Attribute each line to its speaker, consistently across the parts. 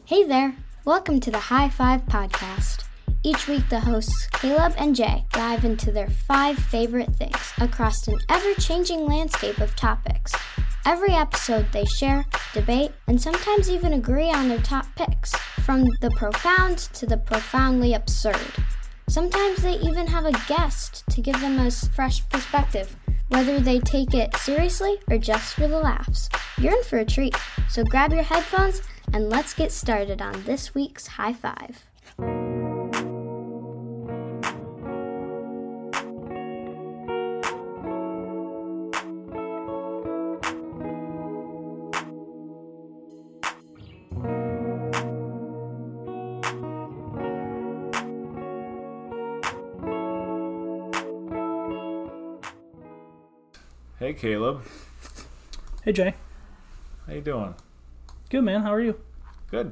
Speaker 1: Hey there! Welcome to the High Five Podcast. Each week the hosts Caleb and Jay dive into their 5 favorite things across an ever-changing landscape of topics. Every episode they share, debate, and sometimes even agree on their top picks, from the profound to the profoundly absurd. Sometimes they even have a guest to give them a fresh perspective, whether they take it seriously or just for the laughs. You're in for a treat, so grab your headphones and let's get started on this week's High Five.
Speaker 2: Hey, Caleb.
Speaker 3: Hey, Jay.
Speaker 2: How you doing?
Speaker 3: Good, man. How are you?
Speaker 2: Good.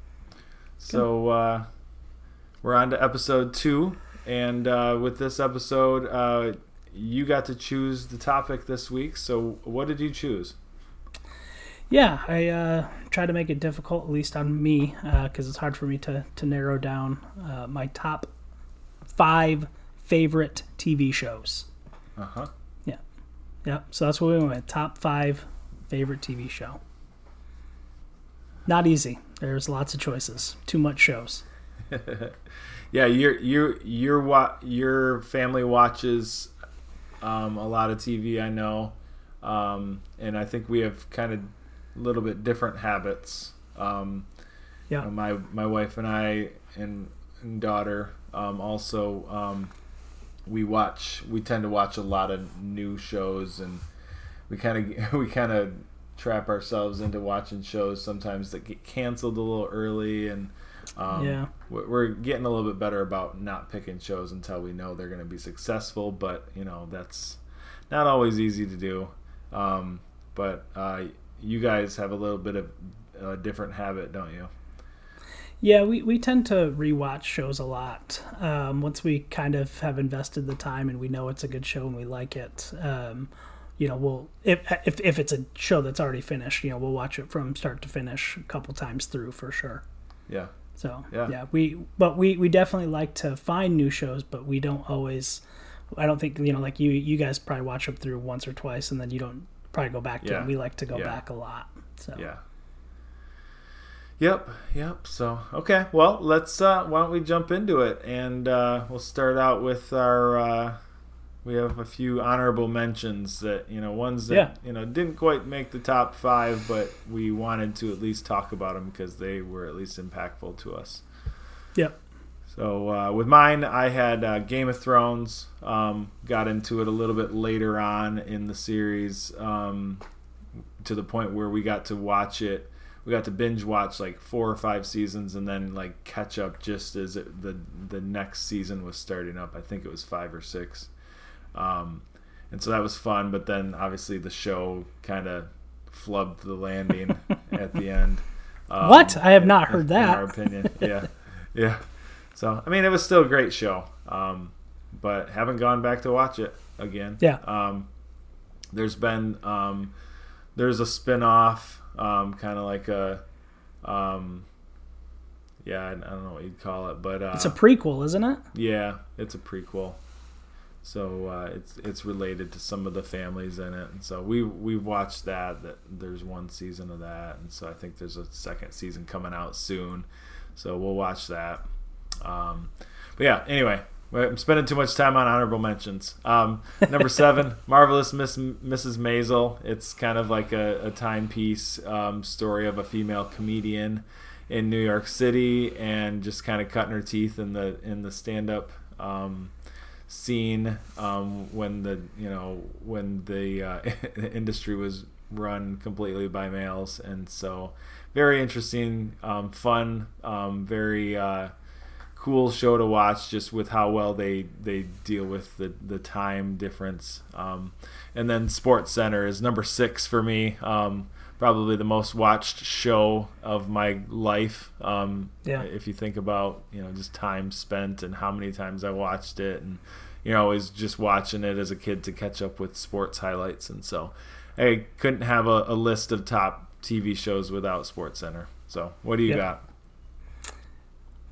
Speaker 2: So, we're on to episode 2, and with this episode, you got to choose the topic this week. So, what did you choose?
Speaker 3: Yeah, I tried to make it difficult, at least on me, because it's hard for me to narrow down my top 5 favorite TV shows.
Speaker 2: Uh-huh.
Speaker 3: Yeah, so that's what we went with. Top 5 favorite TV show. Not easy. There's lots of choices. Too much shows.
Speaker 2: Yeah, your family watches a lot of TV, I know, and I think we have kind of a little bit different habits.
Speaker 3: Yeah,
Speaker 2: my wife and I and daughter also. We tend to watch a lot of new shows, and we kind of trap ourselves into watching shows sometimes that get canceled a little early, and we're getting a little bit better about not picking shows until we know they're going to be successful, but that's not always easy to do. But you guys have a little bit of a different habit, don't you?
Speaker 3: Yeah, we tend to rewatch shows a lot. Once we kind of have invested the time and we know it's a good show and we like it, we'll if it's a show that's already finished, we'll watch it from start to finish a couple times through for sure.
Speaker 2: Yeah.
Speaker 3: So
Speaker 2: yeah,
Speaker 3: we definitely like to find new shows, but we don't always. I don't think like you guys probably watch them through once or twice and then you don't probably go back to them. We like to go back a lot. So
Speaker 2: yeah. Yep. So, okay. Well, let's. Why don't we jump into it? And we'll start out with our. We have a few honorable mentions that ones that didn't quite make the top 5, but we wanted to at least talk about them because they were at least impactful to us.
Speaker 3: Yep.
Speaker 2: So with mine, I had Game of Thrones. Got into it a little bit later on in the series, to the point where we got to watch it. We got to binge watch like 4 or 5 seasons and then like catch up just as the next season was starting up. I think it was 5 or 6. And so that was fun, but then obviously the show kind of flubbed the landing at the end.
Speaker 3: What? I have not heard that.
Speaker 2: In our opinion. Yeah. So, I mean, it was still a great show, but haven't gone back to watch it again.
Speaker 3: Yeah.
Speaker 2: There's a spin-off, kind of like a, I don't know what you'd call it, but
Speaker 3: it's a prequel, isn't it?
Speaker 2: Yeah, it's a prequel. So it's related to some of the families in it, and so we've watched that. That there's 1 season of that, and so I think there's a 2nd season coming out soon. So we'll watch that. But yeah, anyway. I'm spending too much time on honorable mentions. Number 7, Marvelous Mrs. Maisel. It's kind of like a timepiece story of a female comedian in New York City, and just kind of cutting her teeth in the stand-up scene when the industry was run completely by males, and so very interesting, fun, very. Cool show to watch, just with how well they deal with the time difference. And then SportsCenter is number 6 for me. Probably the most watched show of my life. If you think about just time spent and how many times I watched it, and always just watching it as a kid to catch up with sports highlights. And so I couldn't have a list of top TV shows without SportsCenter. So what do you got?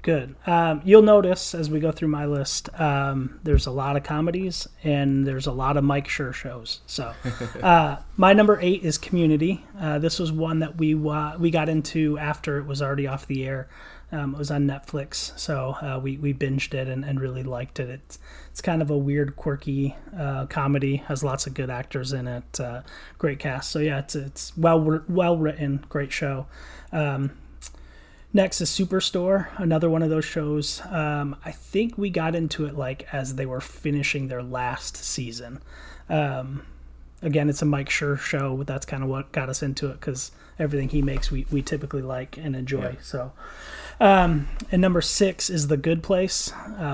Speaker 3: Good. You'll notice as we go through my list, there's a lot of comedies and there's a lot of Mike Schur shows. So my number 8 is Community. This was one that we got into after it was already off the air. It was on Netflix, so we binged it and really liked it. It's kind of a weird, quirky comedy. Has lots of good actors in it. Great cast. So yeah, it's well written. Great show. Next is Superstore, another one of those shows. I think we got into it like as they were finishing their last season. Again, it's a Mike Schur show. That's kind of what got us into it because everything he makes we typically like and enjoy. Yeah. So, and number 6 is The Good Place,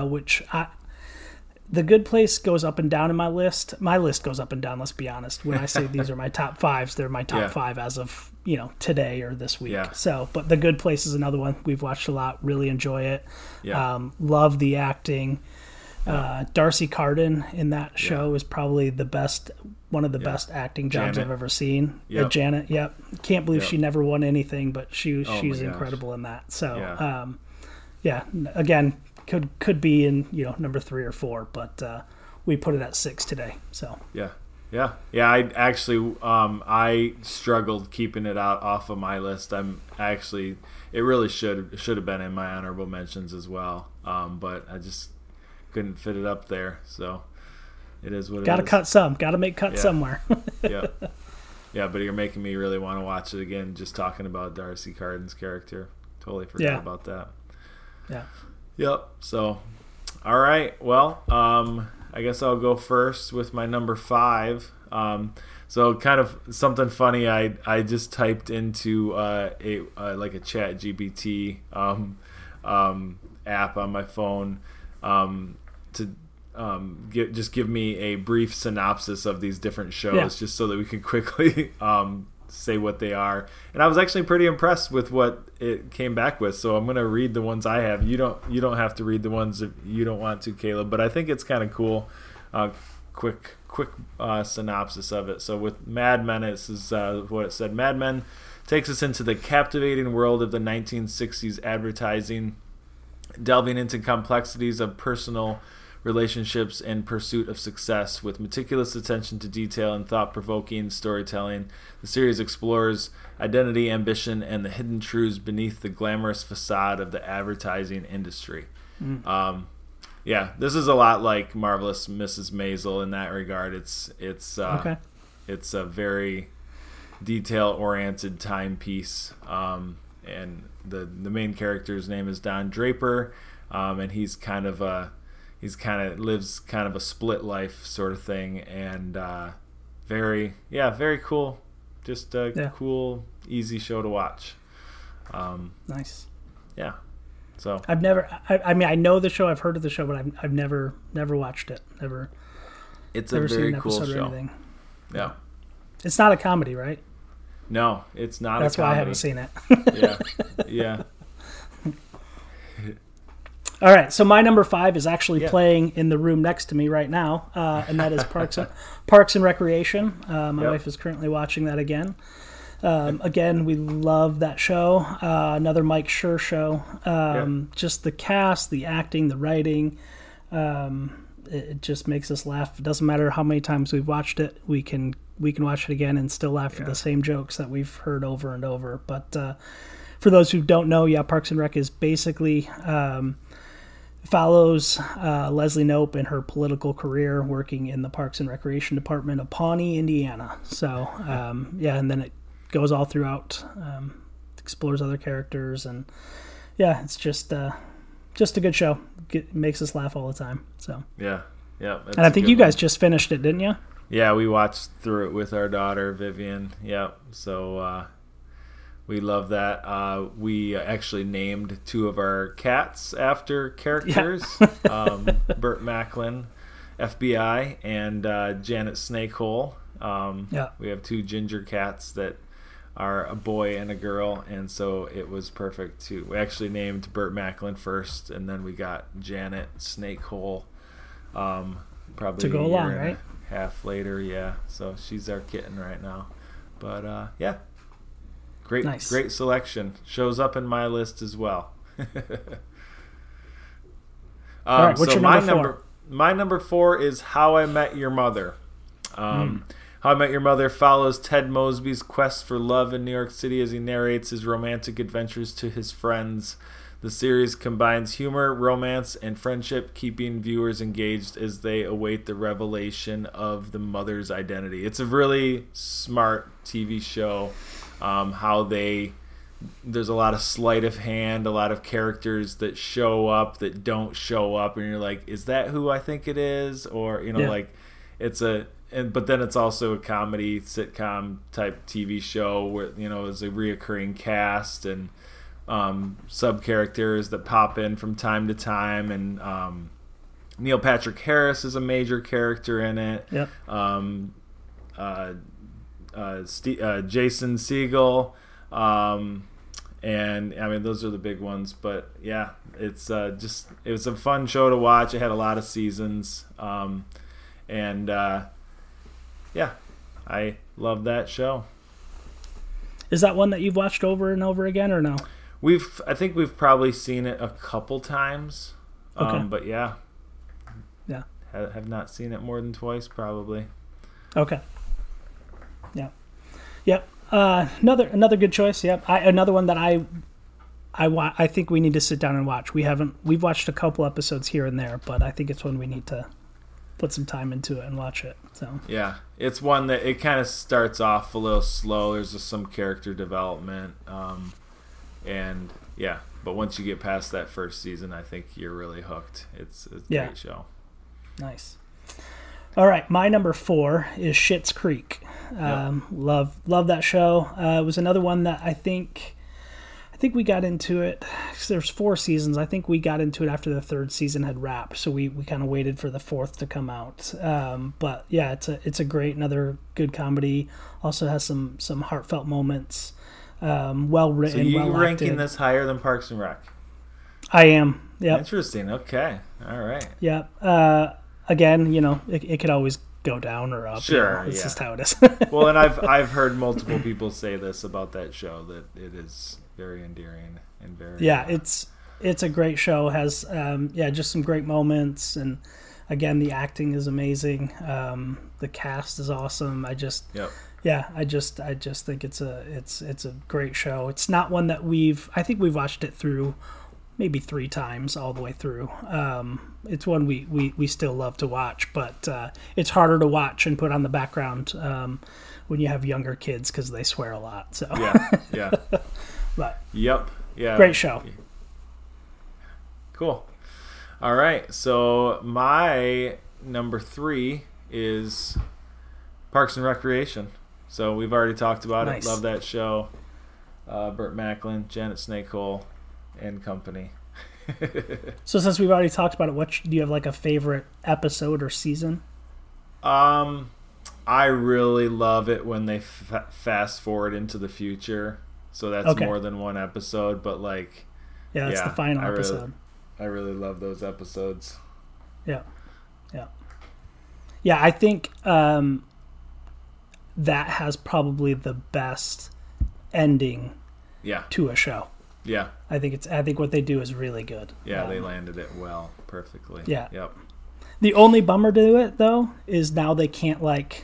Speaker 3: The Good Place goes up and down in my list. My list goes up and down, let's be honest. When I say these are my top 5s, they're my top 5 as of, today or this week. Yeah. So, but The Good Place is another one we've watched a lot, really enjoy it. Yeah. Love the acting. Darcy Carden in that show is probably one of the best acting jobs I've ever seen. Yep. Janet, yep. Can't believe she never won anything, but she's incredible in that. So, again, could be in number 3 or 4, but we put it at 6 today. So
Speaker 2: yeah. I actually I struggled keeping it off of my list. It really should have been in my honorable mentions as well, but I just couldn't fit it up there. So it is what it is.
Speaker 3: Got to cut some. Got to make cuts somewhere.
Speaker 2: Yeah, but you're making me really want to watch it again. Just talking about Darcy Carden's character, totally forgot about that.
Speaker 3: Yeah.
Speaker 2: Yep. So, all right. Well, I guess I'll go first with my number 5. So kind of something funny. I just typed into a Chat GPT app on my phone to give me a brief synopsis of these different shows, just so that we can quickly say what they are. And I was actually pretty impressed with what it came back with, so I'm going to read the ones I have. You don't have to read the ones if you don't want to, Caleb, but I think it's kind of cool. Quick synopsis of it. So with Mad Men, this is what it said. Mad Men takes us into the captivating world of the 1960s advertising, delving into complexities of personal relationships and pursuit of success. With meticulous attention to detail and thought-provoking storytelling, the series explores identity, ambition, and the hidden truths beneath the glamorous facade of the advertising industry. This is a lot like Marvelous Mrs. Maisel in that regard. It's a very detail-oriented timepiece, and the main character's name is Don Draper, and he's kind of lives kind of a split life sort of thing, and very cool. Just a cool, easy show to watch.
Speaker 3: Nice.
Speaker 2: Yeah. So
Speaker 3: I've never. I know the show. I've heard of the show, but I've never watched it.
Speaker 2: It's
Speaker 3: never
Speaker 2: a very
Speaker 3: seen an
Speaker 2: cool
Speaker 3: episode
Speaker 2: show.
Speaker 3: or anything.
Speaker 2: Yeah.
Speaker 3: It's not a comedy, right?
Speaker 2: No, it's not.
Speaker 3: That's
Speaker 2: a comedy.
Speaker 3: why I haven't seen it.
Speaker 2: Yeah.
Speaker 3: All right, so my number 5 is actually playing in the room next to me right now, and that is Parks and Recreation. My wife is currently watching that again. Again, we love that show. Another Mike Schur show. Just the cast, the acting, the writing. It just makes us laugh. It doesn't matter how many times we've watched it. We can watch it again and still laugh at the same jokes that we've heard over and over. But for those who don't know, Parks and Rec is basically follows Leslie Knope in her political career working in the Parks and Recreation Department of Pawnee, Indiana. So, and then it goes all throughout, explores other characters, and it's just a good show. It makes us laugh all the time. So
Speaker 2: yeah.
Speaker 3: And I think you guys just finished it, didn't you?
Speaker 2: Yeah, we watched through it with our daughter Vivian. Yeah, so we love that. We actually named 2 of our cats after characters. Burt Macklin, FBI, and Janet Snakehole. We have 2 ginger cats that are a boy and a girl, and so it was perfect too. We actually named Burt Macklin first, and then we got Janet Snakehole probably
Speaker 3: to go along, right?
Speaker 2: Half later, so she's our kitten right now. But great selection. Shows up in my list as well.
Speaker 3: All right, what's your number 4?
Speaker 2: My number 4 is How I Met Your Mother. How I Met Your Mother follows Ted Mosby's quest for love in New York City as he narrates his romantic adventures to his friends. The series combines humor, romance, and friendship, keeping viewers engaged as they await the revelation of the mother's identity. It's a really smart TV show. There's a lot of sleight of hand, a lot of characters that show up that don't show up, and you're like, is that who I think it is? Or but then it's also a comedy sitcom type TV show where there's a reoccurring cast and sub characters that pop in from time to time, and Neil Patrick Harris is a major character in it.
Speaker 3: Yep.
Speaker 2: Jason Segel, and I mean those are the big ones. But yeah, it was a fun show to watch. It had a lot of seasons, yeah, I love that show.
Speaker 3: Is that one that you've watched over and over again, or no?
Speaker 2: I think we've probably seen it a couple times.
Speaker 3: Okay.
Speaker 2: But yeah.
Speaker 3: Yeah.
Speaker 2: Have not seen it more than twice, probably.
Speaker 3: Okay. Yeah. Yep. Another good choice. Yep. Another one that I think we need to sit down and watch. We've watched a couple episodes here and there, but I think it's one we need to put some time into it and watch it. So
Speaker 2: yeah, it's one that it kind of starts off a little slow. There's just some character development, and yeah, but once you get past that first season, I think you're really hooked. It's a great show.
Speaker 3: Nice. All right, my number 4 is Schitt's Creek. Love that show. It was another one that I think we got into it. There's 4 seasons. I think we got into it after the 3rd season had wrapped, so we kind of waited for the 4th to come out. But yeah, it's a great, another good comedy. Also has some heartfelt moments. Well written. So
Speaker 2: you ranking this higher than Parks and Rec?
Speaker 3: I am. Yeah.
Speaker 2: Interesting. Okay. All right.
Speaker 3: Yeah. Again, it could always go down or up.
Speaker 2: Sure.
Speaker 3: It's just how it is.
Speaker 2: Well, and I've heard multiple people say this about that show, that it is very endearing and very
Speaker 3: it's a great show. Has just some great moments, and again the acting is amazing. The cast is awesome. I just think it's a great show. It's not one that I think we've watched it through maybe 3 times all the way through. It's one we still love to watch, but it's harder to watch and put on the background when you have younger kids because they swear a lot. So
Speaker 2: yeah.
Speaker 3: But
Speaker 2: yep, yeah,
Speaker 3: great show.
Speaker 2: Cool. All right, so my number 3 is Parks and Recreation. So we've already talked about it. Love that show. Burt Macklin, Janet Snakehole, and company.
Speaker 3: So since we've already talked about it, do you have like a favorite episode or season?
Speaker 2: I really love it when they fast forward into the future. So that's more than one episode, but
Speaker 3: that's the final episode.
Speaker 2: I really love those episodes.
Speaker 3: Yeah. I think that has probably the best ending to a show.
Speaker 2: Yeah.
Speaker 3: I think what they do is really good.
Speaker 2: Yeah, they landed it well, perfectly.
Speaker 3: Yeah.
Speaker 2: Yep.
Speaker 3: The only bummer to it though is now they can't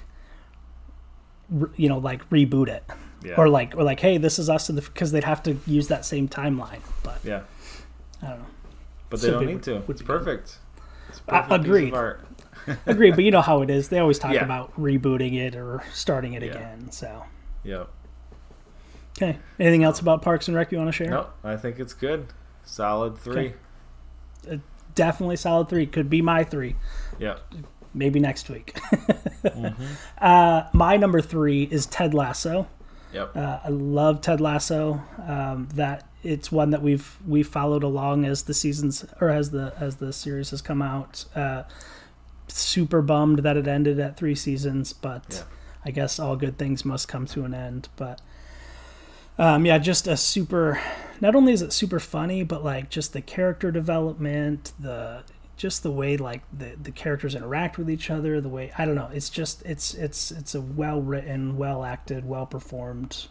Speaker 3: reboot it.
Speaker 2: Yeah.
Speaker 3: Or like, hey, this is us because they'd have to use that same timeline. But
Speaker 2: yeah,
Speaker 3: I don't know.
Speaker 2: But they don't need to. It's perfect. It's perfect.
Speaker 3: Agreed.
Speaker 2: Piece of art.
Speaker 3: Agreed. But you know how it is. They always talk about rebooting it or starting it again. So.
Speaker 2: Yep.
Speaker 3: Okay. Anything else about Parks and Rec you want to share?
Speaker 2: No, I think it's good. Solid 3.
Speaker 3: Okay. Definitely solid 3. Could be my 3.
Speaker 2: Yep.
Speaker 3: Maybe next week.
Speaker 2: Mm-hmm.
Speaker 3: My number 3 is Ted Lasso.
Speaker 2: Yep.
Speaker 3: I love Ted Lasso. That it's one that we've followed along as the seasons or as the series has come out. Super bummed that it ended at 3 seasons, but I guess all good things must come to an end. But just a super. Not only is it super funny, but just the character development, the way the characters interact with each other, the way I don't know, it's just it's a well written, well acted, well performed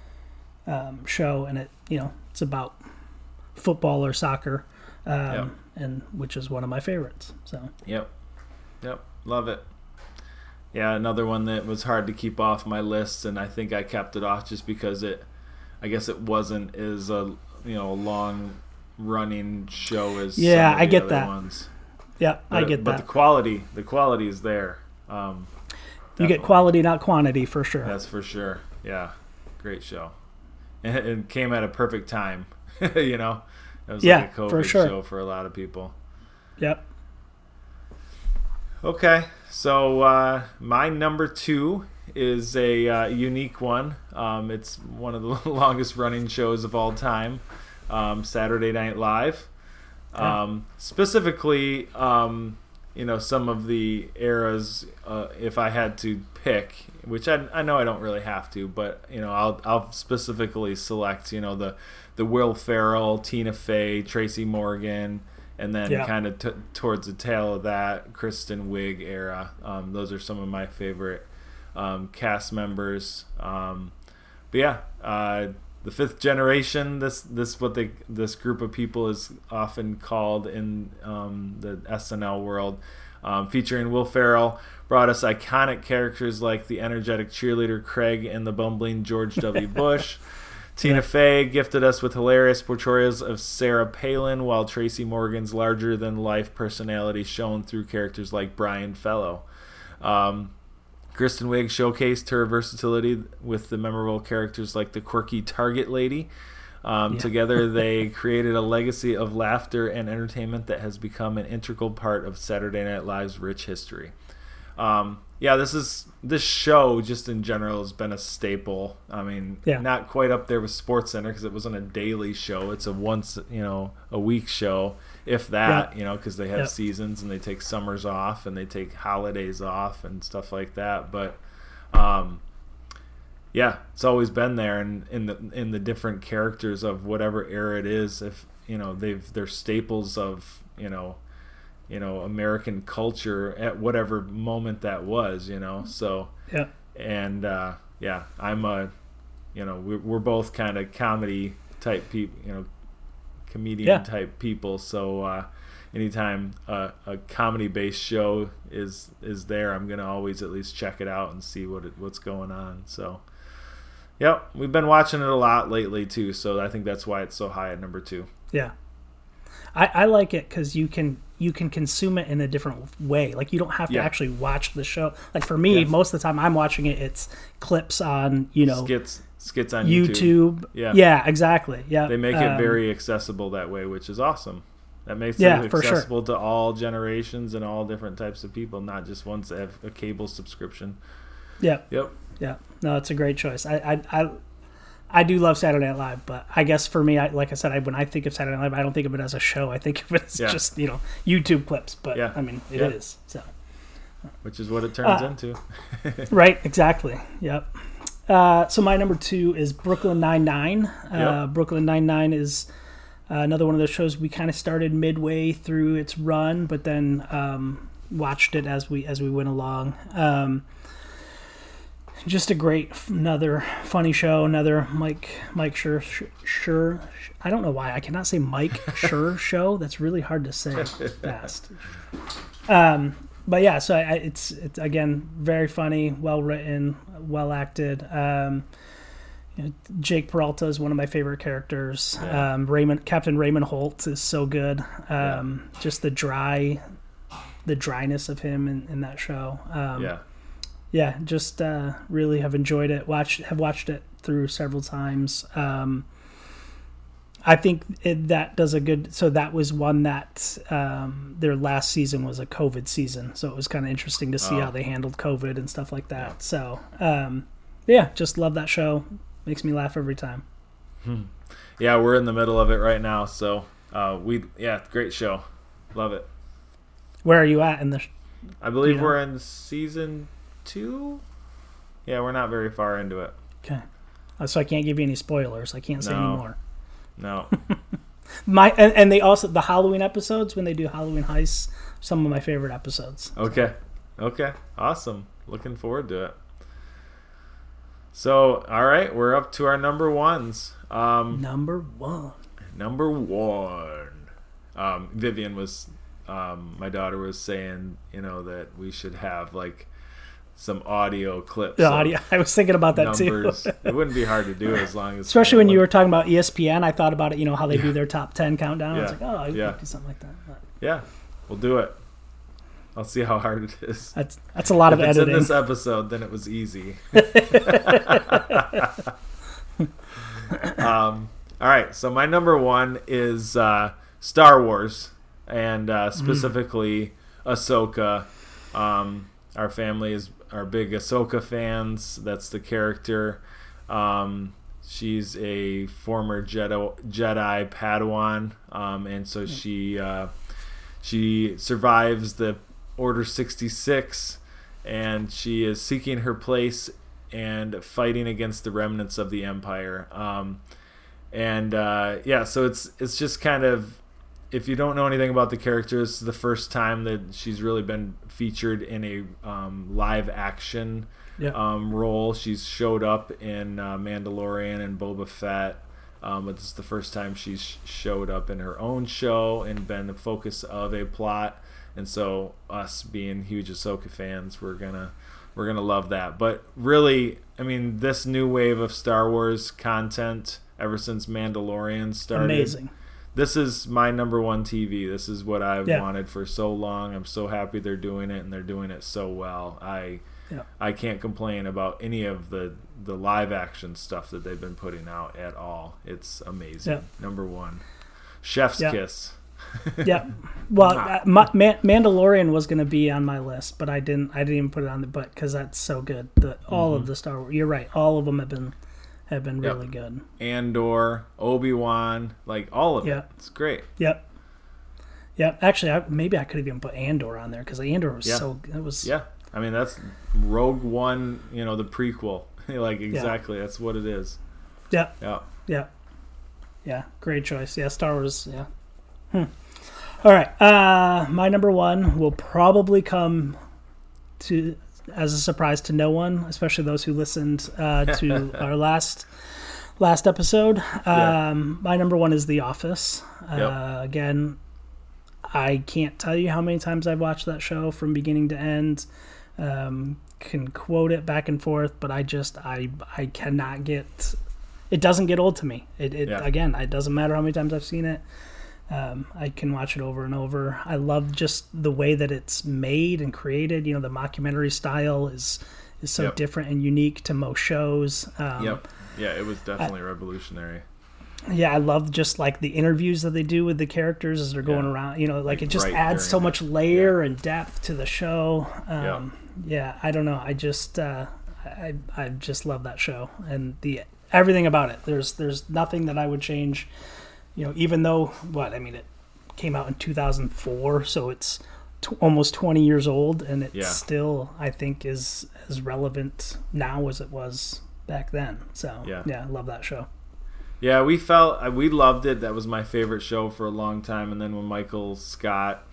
Speaker 3: show, and it's about football or soccer, and which is one of my favorites. So
Speaker 2: Yep, love it. Yeah, another one that was hard to keep off my list, and I think I kept it off just because I guess it wasn't as a long running show as some of the
Speaker 3: I get
Speaker 2: other
Speaker 3: that.
Speaker 2: Ones.
Speaker 3: Yeah, I get
Speaker 2: but
Speaker 3: that.
Speaker 2: the quality is there.
Speaker 3: You get quality, not quantity, for sure.
Speaker 2: That's for sure. Yeah, great show, and it came at a perfect time. It was like a COVID
Speaker 3: for sure.
Speaker 2: show for a lot of people.
Speaker 3: Yep.
Speaker 2: Okay, so my number 2 is a unique one. It's one of the longest running shows of all time, Saturday Night Live. Specifically, some of the eras, if I had to pick, which I know I don't really have to, but I'll specifically select the Will Ferrell, Tina Fey, Tracy Morgan, and then kind of towards the tail of that, Kristen Wiig era. Those are some of my favorite cast members. The fifth generation, this group of people is often called in the SNL world, featuring Will Ferrell, brought us iconic characters like the energetic cheerleader Craig and the bumbling George W. Bush. Tina Fey gifted us with hilarious portrayals of Sarah Palin, while Tracy Morgan's larger-than-life personality shone through characters like Brian Fellow. Kristen Wiig showcased her versatility with the memorable characters like the quirky Target Lady. Together, they created a legacy of laughter and entertainment that has become an integral part of Saturday Night Live's rich history. This show just in general has been a staple. I mean, not quite up there with SportsCenter because it wasn't a daily show. It's a once a week show, if that. Because they have seasons and they take summers off and they take holidays off and stuff like that. But it's always been there, and in the different characters of whatever era it is. If they're staples of American culture at whatever moment that was, so I'm we're both kind of comedy type people, comedian type people, so anytime a comedy based show is there, I'm gonna always at least check it out and see what's going on. So we've been watching it a lot lately too, so I think that's why it's so high at number 2.
Speaker 3: I like it because you can consume it in a different way. Like, you don't have to actually watch the show. Like, for me, most of the time I'm watching it, it's clips on,
Speaker 2: skits on
Speaker 3: YouTube. Yeah, exactly. Yeah.
Speaker 2: They make it very accessible that way, which is awesome. That makes it accessible to all generations and all different types of people, not just ones that have a cable subscription.
Speaker 3: Yeah. No, it's a great choice. I do love Saturday Night Live, but I guess for me, like I said, when I think of Saturday Night Live, I don't think of it as a show. I think of it as just YouTube clips. But I mean, it is so.
Speaker 2: Which is what it turns into.
Speaker 3: Right. Exactly. Yep. So my number 2 is Brooklyn Nine-Nine. Brooklyn Nine-Nine is another one of those shows we kind of started midway through its run, but then watched it as we went along. Just another funny show, another Mike Schur. I don't know why I cannot say Mike Schur show. That's really hard to say fast. But yeah, so it's again very funny, well written, well acted. Jake Peralta is one of my favorite characters. Captain Raymond Holt is so good. Just the dryness of him in that show. Just really have enjoyed it. Have watched it through several times. I think that does a good. So that was one that their last season was a COVID season, so it was kind of interesting to see how they handled COVID and stuff like that. So just love that show. Makes me laugh every time.
Speaker 2: Yeah, we're in the middle of it right now, so great show. Love it.
Speaker 3: Where are you at in the?
Speaker 2: I believe we're in season 2. Yeah, we're not very far into it.
Speaker 3: Okay, so I can't give you any spoilers. I can't say any more.
Speaker 2: No.
Speaker 3: And they also, the Halloween episodes, when they do Halloween heists, some of my favorite episodes.
Speaker 2: Okay, awesome. Looking forward to it. So, all right, we're up to our number 1s.
Speaker 3: Number one.
Speaker 2: Vivian was, my daughter was saying, that we should have like some audio clips.
Speaker 3: The audio. I was thinking about that
Speaker 2: numbers.
Speaker 3: too.
Speaker 2: It wouldn't be hard to do as long as.
Speaker 3: Especially when you were talking about ESPN, I thought about it. How they do their top 10 countdown. I was like, I could do something like that. But
Speaker 2: yeah, we'll do it. I'll see how hard it is.
Speaker 3: That's a lot of editing.
Speaker 2: If it's in this episode, then it was easy. All right, so my number one is Star Wars, and specifically Ahsoka. Our family are big Ahsoka fans. That's the character. She's a former Jedi Padawan, and so she survives the Order 66, and she is seeking her place and fighting against the remnants of the Empire. So it's just kind of, if you don't know anything about the character, this is the first time that she's really been featured in a live action role. She's showed up in Mandalorian and Boba Fett, but this is the first time she's showed up in her own show and been the focus of a plot. And so, us being huge Ahsoka fans, we're gonna love that. But really, I mean, this new wave of Star Wars content ever since Mandalorian started.
Speaker 3: Amazing.
Speaker 2: This is my number one TV. This is what I've wanted for so long. I'm so happy they're doing it, and they're doing it so well. I can't complain about any of the live action stuff that they've been putting out at all. It's amazing. Number one. Chef's kiss.
Speaker 3: Yeah. Well, Mandalorian was going to be on my list, but I didn't even put it on because that's so good. All of the Star Wars. You're right. All of them have been really good. Andor,
Speaker 2: Obi-Wan, like all of it. It's great.
Speaker 3: Yep. Actually, maybe I could have even put Andor on there because Andor was so. It was.
Speaker 2: Yeah. I mean, that's Rogue One. The prequel. Like exactly. That's what it is.
Speaker 3: Yeah.
Speaker 2: Yeah.
Speaker 3: Yeah. Great choice. Yeah. Star Wars. Yeah. All right. My number one will probably come as a surprise to no one, especially those who listened to our last episode. My number one is The Office. Again, I can't tell you how many times I've watched that show from beginning to end. Can quote it back and forth, but I cannot get. It doesn't get old to me. Again, it doesn't matter how many times I've seen it. I can watch it over and over. I love just the way that it's made and created. The mockumentary style is so different and unique to most shows.
Speaker 2: Yeah, it was definitely revolutionary.
Speaker 3: Yeah, I love just like the interviews that they do with the characters as they're going around. It just adds so much layer and depth to the show. Yeah, I don't know. I just I just love that show and everything about it. There's nothing that I would change. Even though, it came out in 2004, so it's almost 20 years old, and it still, I think, is as relevant now as it was back then. So, I love that show.
Speaker 2: Yeah, we loved it. That was my favorite show for a long time, and then when Michael Scott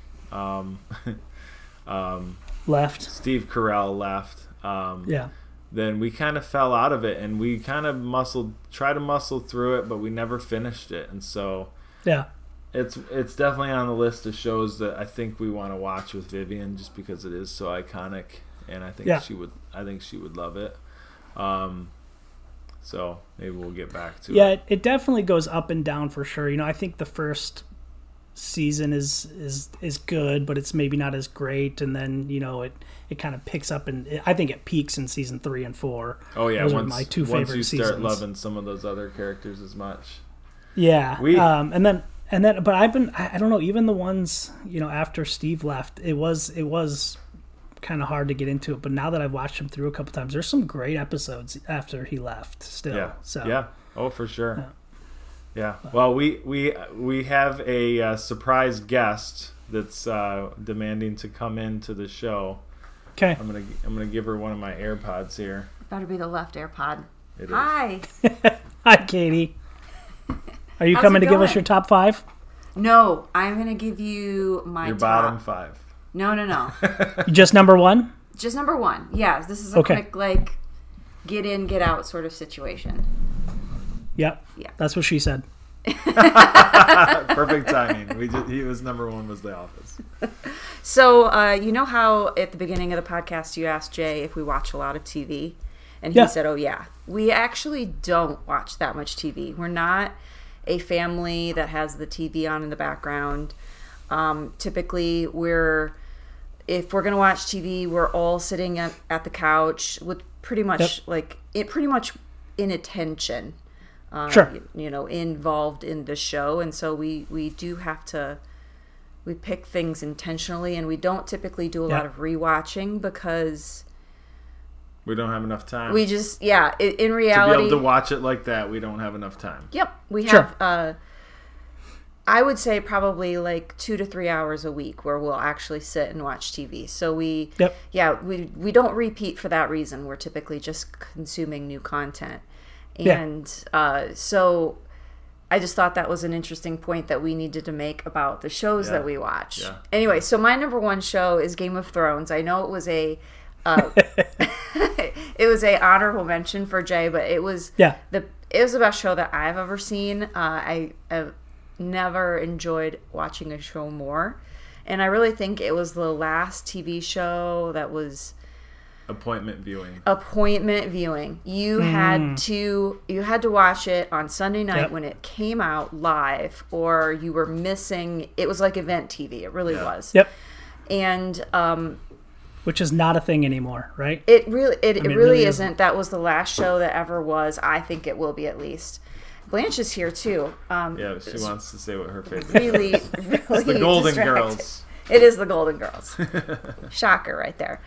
Speaker 3: left,
Speaker 2: Steve Carell left, then we kind of fell out of it, and we kind of tried to muscle through it, but we never finished it. And so it's definitely on the list of shows that I think we want to watch with Vivian, just because it is so iconic, and I think she would love it. So maybe we'll get back to it.
Speaker 3: Yeah, it definitely goes up and down for sure. I think the first season is good, but it's maybe not as great, and then it kind of picks up, and I think it peaks in season 3 and 4.
Speaker 2: Oh yeah,
Speaker 3: those are my two favorite seasons.
Speaker 2: Once you start loving some of those other characters as much.
Speaker 3: Yeah, and then but I don't know, even the ones after Steve left, it was kind of hard to get into it. But now that I've watched him through a couple times, there's some great episodes after he left still.
Speaker 2: Yeah.
Speaker 3: So
Speaker 2: Oh, for sure. Yeah. Well, we have a surprise guest that's demanding to come into the show.
Speaker 3: Okay.
Speaker 2: I'm gonna give her one of my AirPods here.
Speaker 4: Better be the left AirPod.
Speaker 2: It
Speaker 4: Hi.
Speaker 3: Hi, Katie. Are you coming to give us your top 5?
Speaker 4: No, I'm gonna give you your
Speaker 2: bottom 5.
Speaker 4: No.
Speaker 3: Just number 1?
Speaker 4: Just number 1. Yeah. This is a quick get in, get out sort of situation.
Speaker 3: Yep. Yeah. That's what she said.
Speaker 2: Perfect timing. He was number one was The Office.
Speaker 4: So, you know how at the beginning of the podcast you asked Jay if we watch a lot of TV? And he said, oh, yeah. We actually don't watch that much TV. We're not a family that has the TV on in the background. Typically, if we're going to watch TV, we're all sitting at the couch with pretty much pretty much in attention.
Speaker 3: Sure.
Speaker 4: Involved in the show. And so we do have to, we pick things intentionally, and we don't typically do a lot of rewatching because
Speaker 2: we don't have enough time.
Speaker 4: We just, in reality,
Speaker 2: to be able to watch it like that, we don't have enough time.
Speaker 4: Yep. We have, I would say probably like 2 to 3 hours a week where we'll actually sit and watch TV. So we don't repeat for that reason. We're typically just consuming new content. And so I just thought that was an interesting point that we needed to make about the shows that we watch. Yeah. Anyway, so my number one show is Game of Thrones. I know it was a honorable mention for Jay, but it was the best show that I've ever seen. I have never enjoyed watching a show more, and I really think it was the last TV show that was appointment viewing. You had to watch it on Sunday night when it came out live, or you were missing. It was like event TV. It really was.
Speaker 3: Yep.
Speaker 4: And
Speaker 3: which is not a thing anymore, right?
Speaker 4: It really isn't. That was the last show that ever was. I think it will be, at least. Blanche is here too.
Speaker 2: She wants to say what her favorite
Speaker 4: really
Speaker 2: it's the Golden
Speaker 4: distracted.
Speaker 2: Girls.
Speaker 4: It is the Golden Girls. Shocker right there.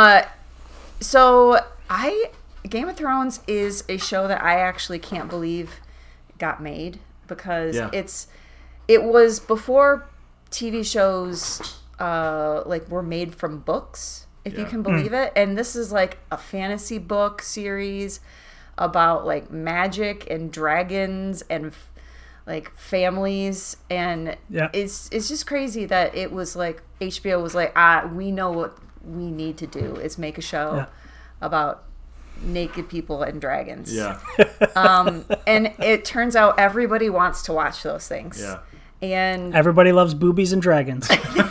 Speaker 4: So Game of Thrones is a show that I actually can't believe got made, because it was before TV shows were made from books, if you can believe it. And this is like a fantasy book series about like magic and dragons and like families, and it's just crazy that it was like HBO was like, we know what we need to do is make a show about naked people and dragons. And it turns out everybody wants to watch those things. And
Speaker 3: everybody loves boobies and dragons.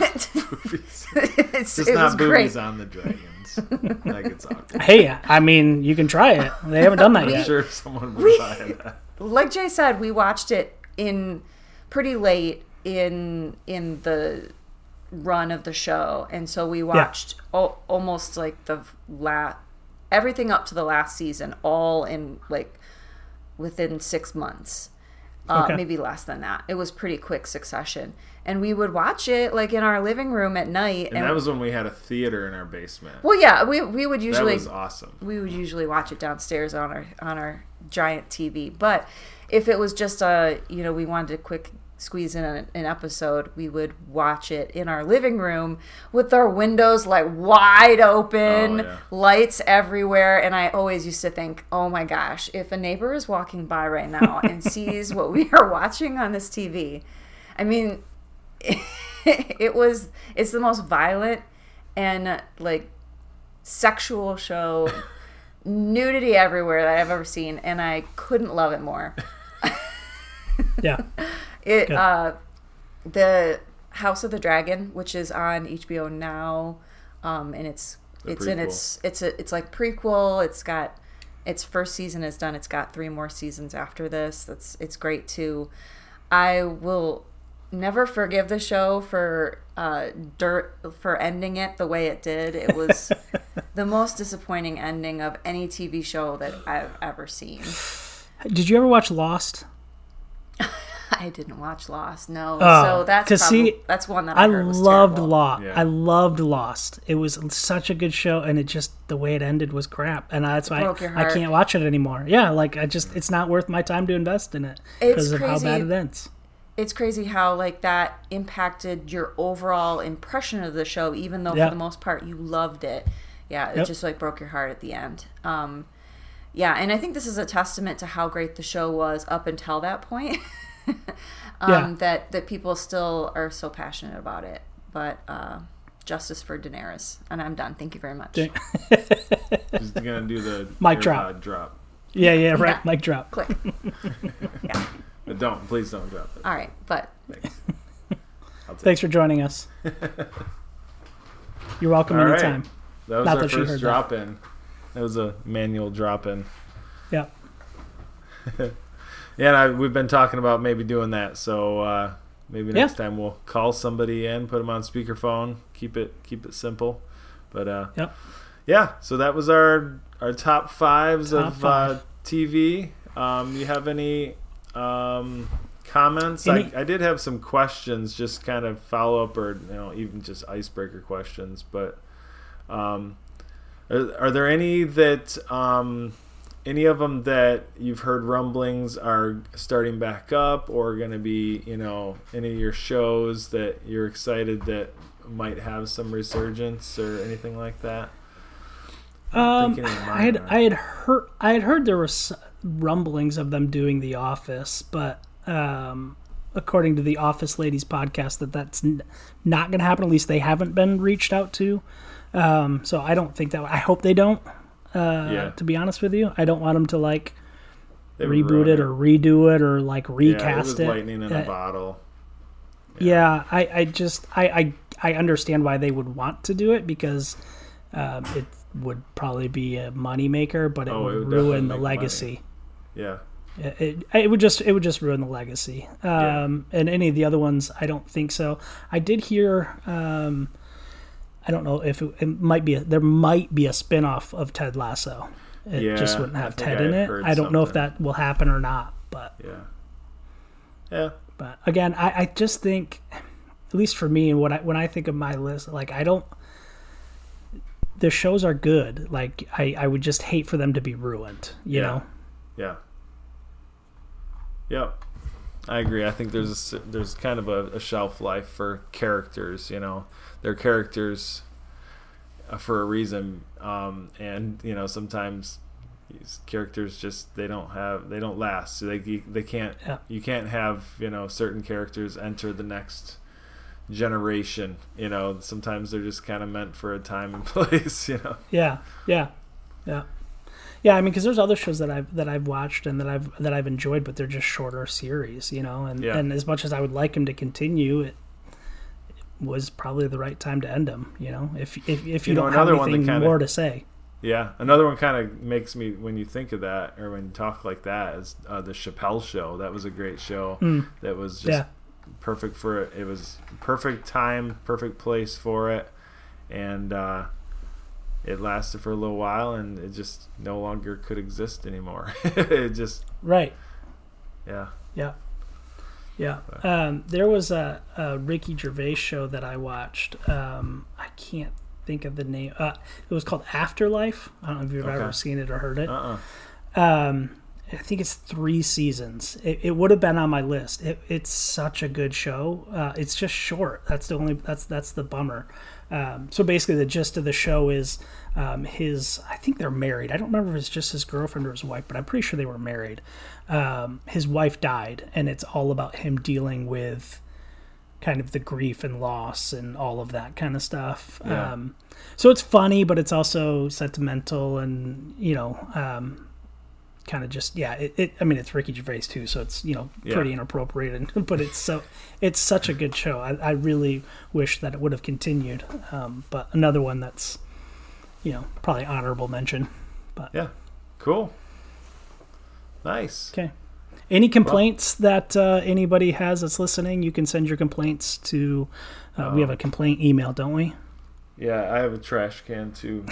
Speaker 2: It's just not boobies on the dragons. That gets awkward.
Speaker 3: Hey, I mean, you can try it. They haven't done that yet.
Speaker 2: I'm sure someone would buy that.
Speaker 4: Like Jay said, we watched it in pretty late in the run of the show, and so we watched almost like everything up to the last season, all in like within 6 months. Maybe less than that. It was pretty quick succession. And we would watch it like in our living room at night.
Speaker 2: And that was when we had a theater in our basement.
Speaker 4: Well, yeah, we would usually.
Speaker 2: That was awesome.
Speaker 4: We would usually watch it downstairs on our giant TV. But if it was just we wanted to quick squeeze in an episode, we would watch it in our living room with our windows like wide open, lights everywhere. And I always used to think, oh my gosh, if a neighbor is walking by right now and sees what we are watching on this TV, I mean, it's the most violent and like sexual show, nudity everywhere that I've ever seen, and I couldn't love it more. The House of the Dragon, which is on HBO now, and it's like prequel. It's got its first season is done. It's got 3 more seasons after this. It's great too. I will never forgive the show for ending it the way it did. It was the most disappointing ending of any TV show that I've ever seen.
Speaker 3: Did you ever watch Lost?
Speaker 4: I didn't watch Lost. No, so that's one that I heard was terrible.
Speaker 3: Lost. Yeah. I loved Lost. It was such a good show, and the way it ended was crap, and that's why I can't watch it anymore. Yeah, like it's not worth my time to invest in it because of how bad it ends.
Speaker 4: It's crazy how like that impacted your overall impression of the show, even though for the most part you loved it. Yeah, it just like broke your heart at the end. And I think this is a testament to how great the show was up until that point. That people still are so passionate about it. But justice for Daenerys. And I'm done. Thank you very much.
Speaker 2: Just gonna do the
Speaker 3: mic
Speaker 2: drop.
Speaker 3: Yeah, right. Mic drop.
Speaker 4: Click.
Speaker 2: Please don't drop it.
Speaker 4: All right, but
Speaker 3: Thanks for joining us. You're welcome
Speaker 2: All
Speaker 3: anytime.
Speaker 2: Right. That was our first drop-in. That was a manual drop-in.
Speaker 3: Yeah.
Speaker 2: Yeah, and we've been talking about maybe doing that. So maybe next time we'll call somebody in, put them on speakerphone, keep it simple. But yeah. So that was our top fives of TV. You have any comments? I did have some questions, just kind of follow up, or even just icebreaker questions. But are there any that any of them that you've heard rumblings are starting back up, or going to be any of your shows that you're excited that might have some resurgence or anything like that?
Speaker 3: I had heard there was rumblings of them doing The Office, but according to the Office Ladies podcast, that's not going to happen. At least they haven't been reached out to. So I don't think that. I hope they don't. To be honest with you, I don't want them to reboot it or redo it or recast
Speaker 2: it. Was lightning in a bottle.
Speaker 3: Yeah, I understand why they would want to do it, because it would probably be a moneymaker, but it would ruin the legacy.
Speaker 2: Money. Yeah.
Speaker 3: It would just ruin the legacy. And any of the other ones, I don't think so. I did hear. I don't know if it might be. There might be a spinoff of Ted Lasso. It just wouldn't have Ted in it. I don't know if that will happen or not. But
Speaker 2: yeah.
Speaker 3: But again, I just think, at least for me, and when I think of my list, I don't. The shows are good. I would just hate for them to be ruined. You know.
Speaker 2: Yeah. Yep. I agree. I think there's kind of a shelf life for characters. They're characters for a reason, and sometimes these characters just they don't last. So they can't. Yeah. You can't have certain characters enter the next generation. Sometimes they're just kind of meant for a time and place.
Speaker 3: Yeah. Yeah, I mean, because there's other shows that I've watched and that I've enjoyed, but they're just shorter series, and as much as I would like them to continue, it was probably the right time to end them, if you don't have anything more to say.
Speaker 2: Yeah, another one kind of makes me, when you think of that, or when you talk like that, is the Chappelle Show. That was a great show. That was just perfect for it. It was perfect time, perfect place for it, and it lasted for a little while, and it just no longer could exist anymore. It just
Speaker 3: right.
Speaker 2: Yeah.
Speaker 3: There was a Ricky Gervais show that I watched. I can't think of the name. It was called Afterlife. I don't know if you've ever seen it or heard it. I think it's 3 seasons. It would have been on my list. It's such a good show. It's just short. That's the bummer. So basically the gist of the show is I think they're married. I don't remember if it's just his girlfriend or his wife, but I'm pretty sure they were married. His wife died, and it's all about him dealing with kind of the grief and loss and all of that kind of stuff. Yeah. So it's funny, but it's also sentimental and, kind of just, I mean, it's Ricky Gervais too, so it's, pretty inappropriate, but it's such a good show. I really wish that it would have continued. But another one that's, probably honorable mention. But
Speaker 2: yeah, cool. Nice.
Speaker 3: Okay. Any complaints that anybody has that's listening, you can send your complaints to, we have a complaint email, don't we?
Speaker 2: Yeah, I have a trash can too.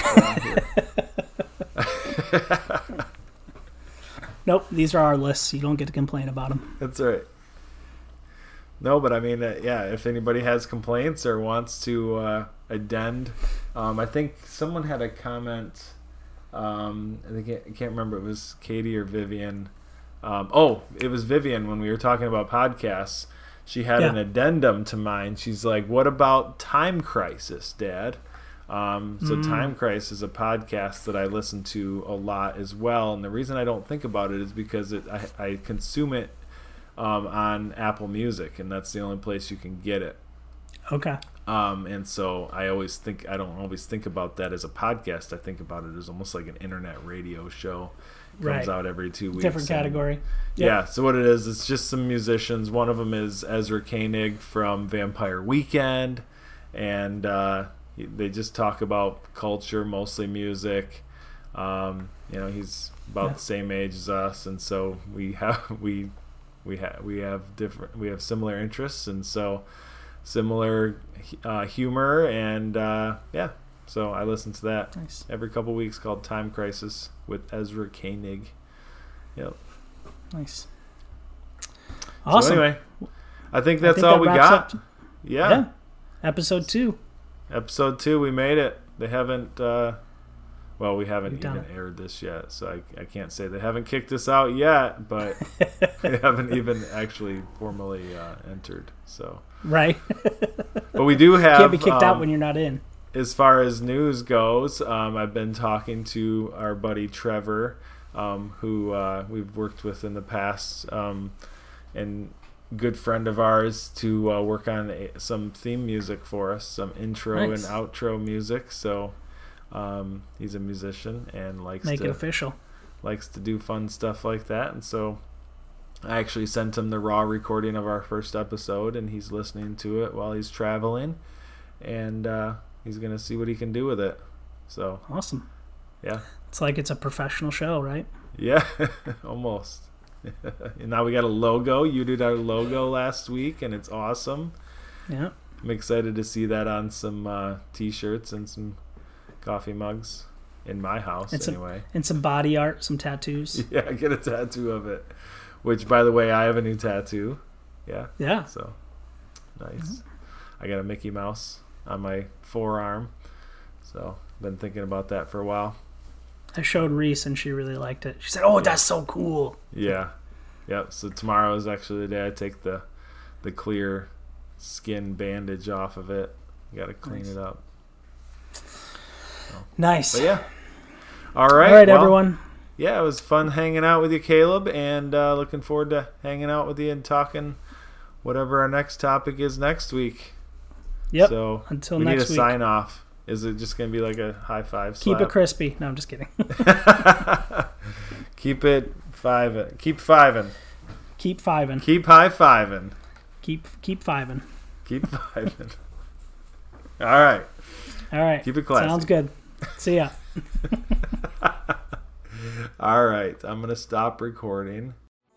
Speaker 3: Nope, these are our lists. You don't get to complain about them.
Speaker 2: That's right. No, but I mean, if anybody has complaints or wants to addend, I think someone had a comment. I can't remember. It was Katie or Vivian. It was Vivian when we were talking about podcasts. She had an addendum to mine. She's like, "What about Time Crisis, Dad?" So Time Crisis is a podcast that I listen to a lot as well, and the reason I don't think about it is because I consume it on Apple Music, and that's the only place you can get it.
Speaker 3: Okay.
Speaker 2: And so I don't always think about that as a podcast. I think about it as almost like an internet radio show. Comes out every 2 weeks.
Speaker 3: Different category.
Speaker 2: Yep. Yeah, so what it is, it's just some musicians. One of them is Ezra Koenig from Vampire Weekend. And they just talk about culture, mostly music. He's about the same age as us, and so we have similar interests, and so similar humor, and so I listen to that every couple weeks, called Time Crisis with Ezra Koenig. Yep.
Speaker 3: Nice. Awesome.
Speaker 2: So anyway, I think that's all we got. Yeah.
Speaker 3: Episode 2.
Speaker 2: Episode 2, we made it. They haven't we haven't even
Speaker 3: it.
Speaker 2: aired this yet, so I can't say they haven't kicked us out yet, but they haven't even actually formally entered. So
Speaker 3: right.
Speaker 2: But we do have.
Speaker 3: Can't be kicked out when you're not in.
Speaker 2: As far as news goes, I've been talking to our buddy Trevor, who we've worked with in the past, and good friend of ours, to work on some theme music for us, some intro and outro music. So he's a musician and likes to do fun stuff like that. And so I actually sent him the raw recording of our first episode, and he's listening to it while he's traveling, and he's gonna see what he can do with it. So
Speaker 3: awesome.
Speaker 2: Yeah,
Speaker 3: it's like it's a professional show, right?
Speaker 2: Yeah. Almost. And now we got a logo. You did our logo last week, and it's awesome.
Speaker 3: Yeah,
Speaker 2: I'm excited to see that on some t-shirts and some coffee mugs in my house, anyway.
Speaker 3: And some body art, some tattoos.
Speaker 2: Yeah, get a tattoo of it. Which, by the way, I have a new tattoo. Yeah.
Speaker 3: Yeah.
Speaker 2: So, nice. Mm-hmm. I got a Mickey Mouse on my forearm. So, been thinking about that for a while.
Speaker 3: I showed Reese, and she really liked it. She said, "Oh, that's so cool."
Speaker 2: Yeah. Yep. So tomorrow is actually the day I take the clear skin bandage off of it. Got to clean it up.
Speaker 3: Nice.
Speaker 2: But yeah. All right,
Speaker 3: everyone.
Speaker 2: Yeah, it was fun hanging out with you, Caleb, and looking forward to hanging out with you and talking whatever our next topic is next week.
Speaker 3: Yep.
Speaker 2: So
Speaker 3: until
Speaker 2: we
Speaker 3: next
Speaker 2: need a sign off. Is it just going to be like a high five slap?
Speaker 3: Keep it crispy. No, I'm just kidding.
Speaker 2: Keep it fiving. Keep fiving.
Speaker 3: Keep fiving.
Speaker 2: Keep high fiving.
Speaker 3: Keep fiving.
Speaker 2: Keep fiving. All right. Keep it classy.
Speaker 3: Sounds good. See ya.
Speaker 2: All right. I'm going to stop recording.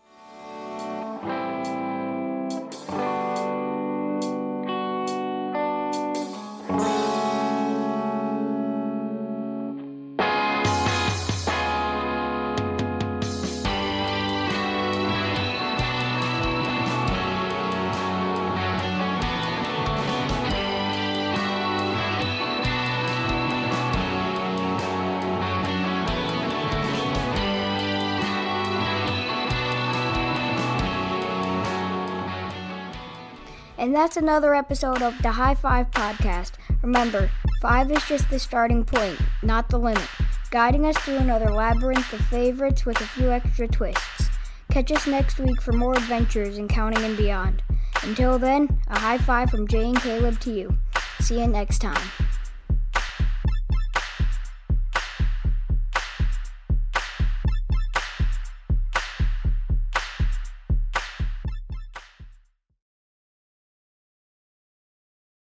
Speaker 1: And that's another episode of the High Five Podcast. Remember, 5 is just the starting point, not the limit, guiding us through another labyrinth of favorites with a few extra twists. Catch us next week for more adventures in counting and beyond. Until then, a high five from Jay and Caleb to you. See you next time.